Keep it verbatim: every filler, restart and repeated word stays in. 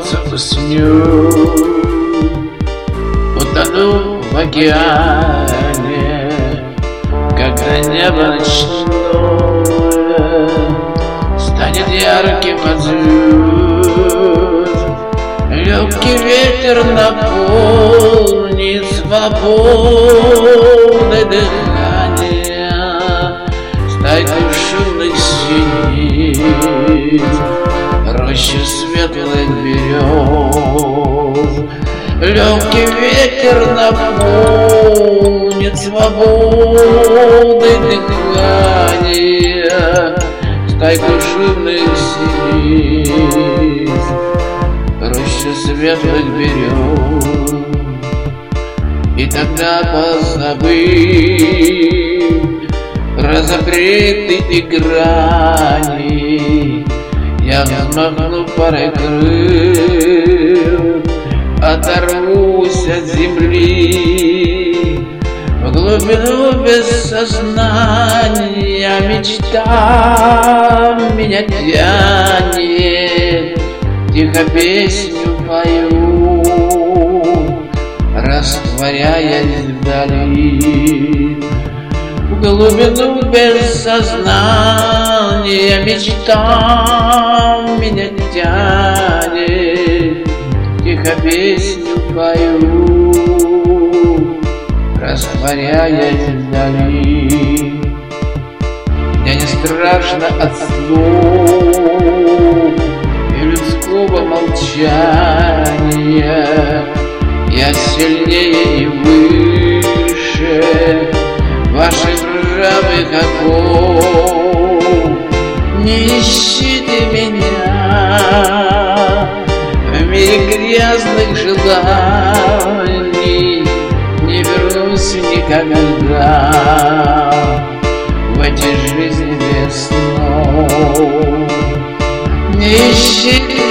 солнце усню, утону в океане, когда небо ночное станет ярким от звезд. Легкий ветер наполнит свободой дыхания стайку шумных синиц, рощи светлых берез. Легкий ветер наполнит свободой дыхания стайку шумных синиц, рощи светлых берез. И тогда позабыв разогретые грани, я, взмахнув парой крыл, оторвусь от земли. В глубину бессознания мечта меня тянет, тихо песню пою, растворяясь вдали. В глубину бессознания мечта меня тянет, тихо песню пою, растворяясь вдали. Мне не страшно от слов и людского молчания, я сильнее и выше ваших ржавых оков. Не ищите меня в мире грязных желаний, не вернусь никогда в эти жизни без снов. Не ищите